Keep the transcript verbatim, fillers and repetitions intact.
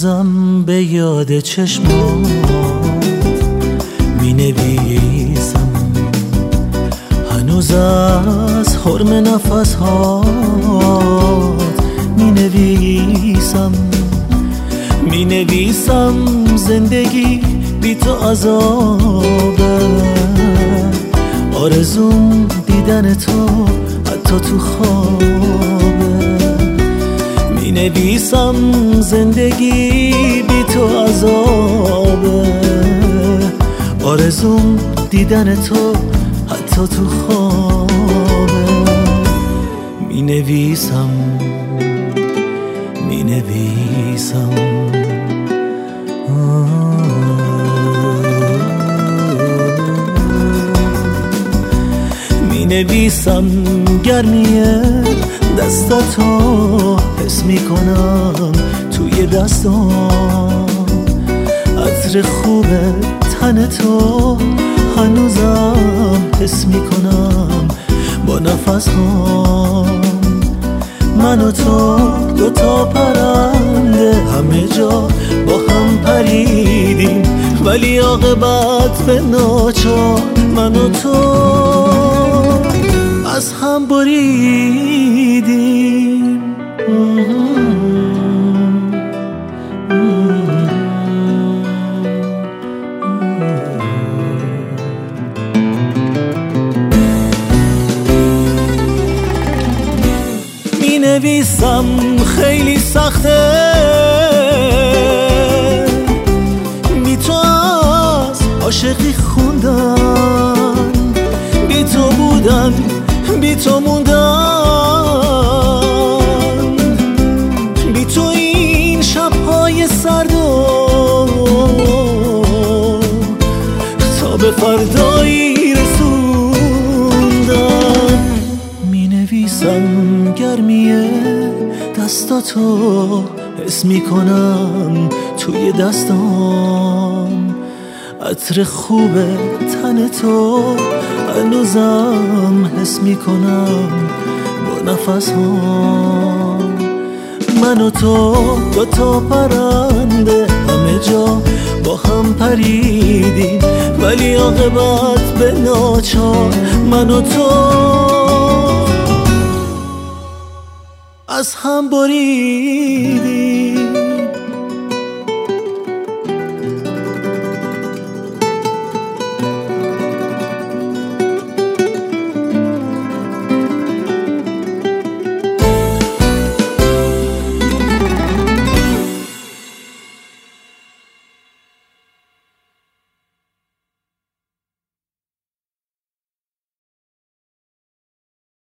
هنوزم به یاد چشمات می نویسم، هنوز از حرم نفس هات می نویسم می نویسم زندگی بی تو عذابه، آرزوم دیدن تو حتی تو خوابه. می نویسم زندگی بی تو عذابه، آرزوم دیدن تو حتی تو خوابه. می نویسم می نویسم می نویسم گرمیه دستاتو حس می کنم توی دستام، عطر خوب تن تو هنوزم حس می کنم با نفس هام. من و تو دوتا پرنده همه جا با هم پریدیم، ولی عاقبت به ناچار من و تو از هم بریدیم. می نویسم خیلی سخته بی تو از عاشقی خوندن، بی تو بودن بی تو موندن، بی تو این شب‌های سرد و تا به فردایی رسوندن. می نویسم گرمیه دستاتو حس می کنم توی دستام، عطر خوب تن تو هنوزم حس می کنم با نفس ها. من و تو دوتا پرنده همه جا با هم پریدیم، ولی عاقبت به ناچار من و تو از هم بریدیم.